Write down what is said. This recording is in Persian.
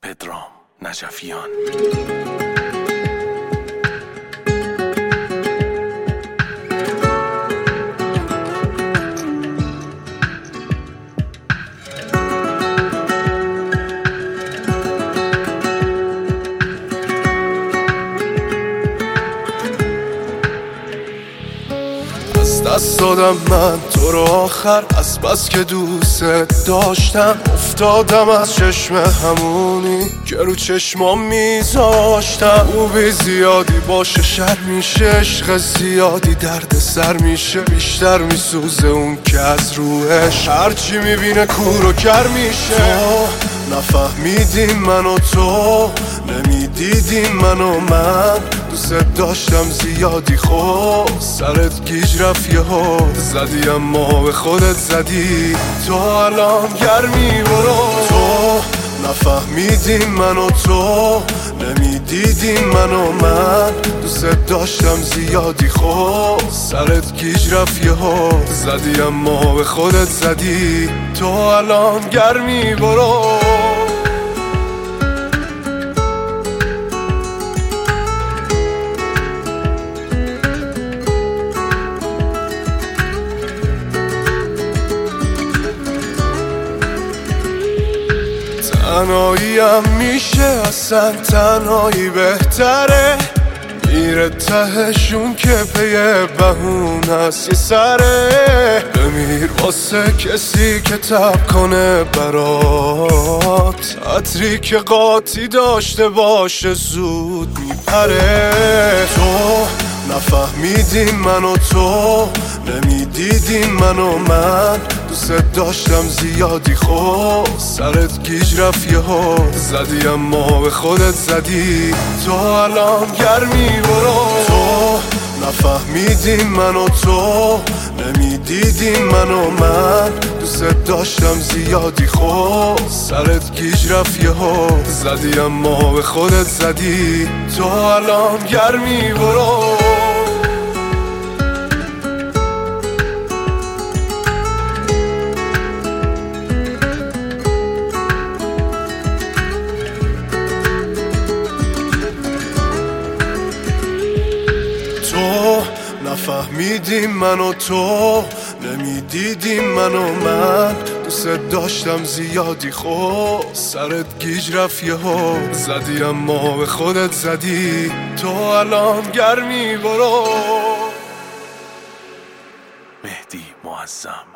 پدرام نجفیان. از دست دادم من تو رو آخر، از بس که دوست داشتم افتادم از چشم همونی که رو چشمام میذاشتم. خوبی زیادی باشه شر میشه، عشق زیادی درد سر میشه، بیشتر میسوزه اون که از روحش هرچی میبینه کور و کر میشه. نفهمیدیم من و تو، نمیدیدیم من و من، دوست داشتم زیادی خب سرت گیج رفت یهو زدی، اما به خودت زدی. تو الان گرمی برو، تو نفهمیدیم من و تو، نمیدیدیم من و من، دوست داشتم زیادی خب سرت گیج رفت یهو زدی، اما به خودت زدی. تو الان گرمی برو. تنهاییم میشه، اصلا تنهایی بهتره، میره تهشون که پی بهون هست یه سره. بمیر واسه کسی که تب کنه برات، عطری که قاطی داشته باشه زود میپره. تو نفهمیدیم من و تو، نمیدیدیم من و من، دوست داشتم زیادی خب سرت گیج رفت یهو زدی، اما به خودت زدی. تو الان گرمی برو، تو نفهمیدیم من و تو، نمیدیدیم من و من، دوست داشتم زیادی خب سرت گیج رفت یهو زدی، اما به خودت زدی. تو الان گرمی برو. تو نفهمیدیم من و تو، نمیدیدیم من و من، دوست داشتم زیادی خب سرت گیج رفت یهو زدی، اما به خودت زدی. تو الان گرمی برو. مهدی معظم.